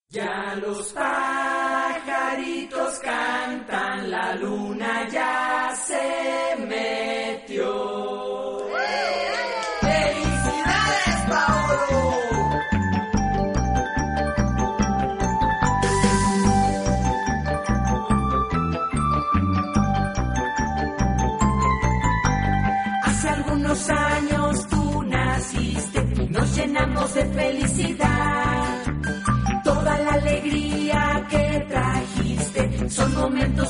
Ya los pajaritos cantan, la luna ya se metió. ¡Felicidades, Paolo! Hace algunos años tú naciste y nos llenamos de felicidad. Toda la alegría que trajiste son momentos